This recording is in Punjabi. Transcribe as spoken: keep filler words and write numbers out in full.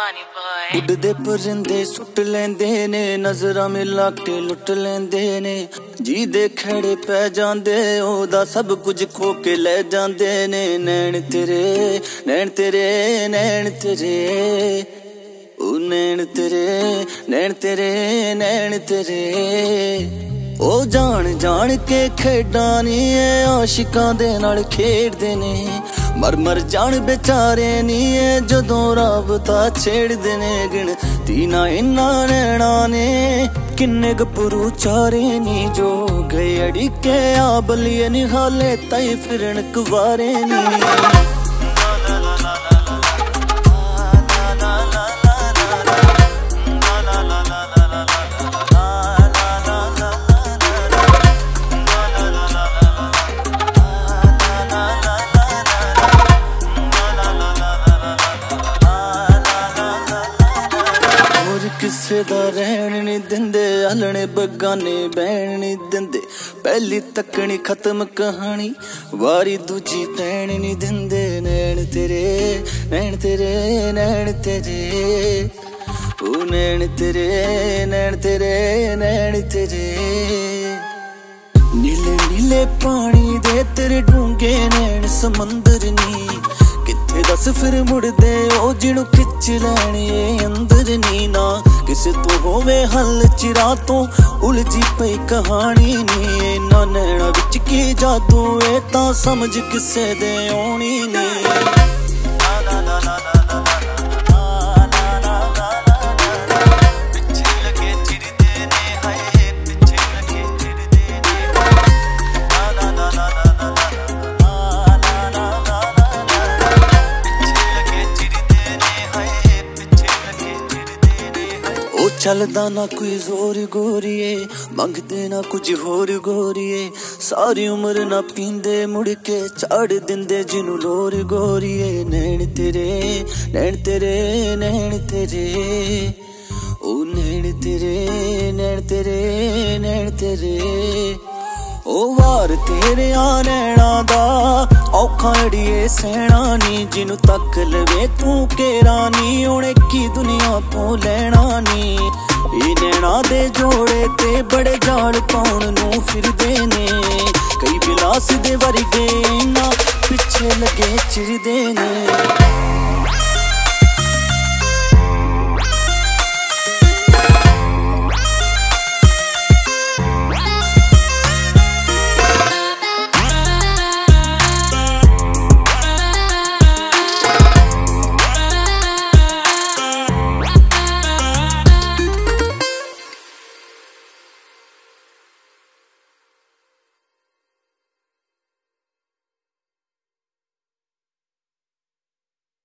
ਉੱਡਦੇ ਪਰਿੰਦੇ ਸੁੱਟ ਲੈਂਦੇ ਨੇ, ਨਜ਼ਰਾਂ ਮਿਲਾ ਕੇ ਲੁੱਟ ਲੈਂਦੇ ਨੇ। ਜੀ ਦੇ ਖੜੇ ਪੈ ਜਾਂਦੇ ਉਹਦਾ ਸਭ ਕੁਝ ਖੋ ਕੇ ਲੈ ਜਾਂਦੇ ਨੇ। ਨੈਣ ਤੇਰੇ ਨੈਣ ਤੇਰੇ ਨੈਣ ਤੇਰੇ ਉਹ ਨੈਣ ਤੇਰੇ ਨੈਣ ਤੇਰੇ ਨੈਣ ਤੇਰੇ। ਉਹ ਜਾਣ ਜਾਣ ਕੇ ਖੇਡਾਂ ਨੀ ਏ ਆਸ਼ਿਕਾਂ ਦੇ ਨਾਲ ਖੇਡਦੇ ਨੇ। ਮਰ ਮਰ ਜਾਣ ਬੇਚਾਰੇ ਨੀ ਏ ਜਦੋਂ ਰਾਬਤਾ ਛੇੜਦੇ ਨੇ। ਗਿਣਤੀ ਨਾ ਇੰਨਾ ਨੈਣਾ ਨੇ ਕਿੰਨੇ ਗੱਭਰੂ ਚਾਰੇ ਨੀ ਜੋ ਗਏ ਅੜੀਕੇ ਆ ਬਲੀਏ ਨੀ ਹਾਲੇ ਤਾਈ ਫਿਰਨ ਕੁਵਾਰੇ ਨੀ। ਕਿਸੇ ਦਾ ਰਹਿਣ ਨੀ ਦਿੰਦੇ, ਹਲਣੇ ਬਗਾਨੇ ਬਹਿਣ ਨੀ ਦਿੰਦੇ। ਪਹਿਲੀ ਤੱਕਣੀ ਖਤਮ ਕਹਾਣੀ, ਵਾਰੀ ਦੂਜੀ ਤੈਣ ਨੀ ਦਿੰਦੇ। ਨੈਣ ਤੇਰੇ ਨੈਣ ਤੇਰੇ ਨੈਣ ਤੇਰੇ ਉਹ ਨੈਣ ਤੇਰੇ ਨੈਣ ਤੇਰੇ ਨੈਣ ਤੇਰੇ। ਨੀਲੇ ਨੀਲੇ ਪਾਣੀ ਦੇ ਤੇਰੇ ਡੂੰਘੇ ਨੈਣ ਸਮੁੰਦਰ ਨੀ। ਕਿੱਥੇ ਦੱਸ ਫਿਰ ਮੁੜਦੇ ਉਹ ਜਿਹਨੂੰ ਖਿੱਚ ਲੈਣੇ ਅੰਦਰ ਨੀ। ਨਾ ਕਿਸੇ ਤੋਂ ਹੋਵੇ ਹੱਲ ਚਿਰਾਂ ਤੋਂ ਉਲਝੀ ਪਈ ਕਹਾਣੀ ਨੀ। ਇਹਨਾਂ ਨੈਣਾ ਵਿੱਚ ਕੀ ਜਾਦੂ ਏ ਤਾਂ ਸਮਝ ਕਿਸੇ ਦੇ ਆਉਣੀ ਨੀ। ਚੱਲਦਾ ਨਾ ਕੋਈ ਜ਼ੋਰ ਗੋਰੀਏ, ਮੰਗਦੇ ਨਾ ਕੁਝ ਹੋਰ ਗੋਰੀਏ। ਸਾਰੀ ਉਮਰ ਨਾ ਪੀਂਦੇ ਮੁੜ ਕੇ ਚਾੜ ਦਿੰਦੇ ਜਿਹਨੂੰ ਲੋਰ ਗੋਰੀਏ। ਨੈਣ ਤੇਰੇ ਨੈਣ ਤੇਰੇ ਨੈਣ ਤੇਰੇ ਉਹ ਨੈਣ ਤੇਰੇ ਨੈਣ ਤੇਰੇ ਨੈਣ ਤੇਰੇ। ਉਹ ਵਾਰ ਤੇਰੇ ਆ ਨੈਣਾ ਦਾ ਔਖਾ ਅੜੀਏ ਸਹਿਣਾ ਨੀ। ਜਿਹਨੂੰ ਤੱਕ ਲਵੇ ਤੂੰ ਕੇਰਾ ਨੀ ਉਹਨੇ ਕੀ ਦੁਨੀਆ ਤੋਂ ਲੈਣਾ ਨੀ। ਇਹ ਨੈਣਾ ਦੇ ਜੋੜੇ ਤੇ ਬੜੇ ਜਾਲ ਪਾਉਣ ਨੂੰ ਫਿਰਦੇ ਨੇ। ਕਈ ਬਿਲਾਸ ਦੇ ਵਰਗੇ ਨਾ ਪਿੱਛੇ ਲੱਗੇ ਚਿਰਦੇ ਨੇ।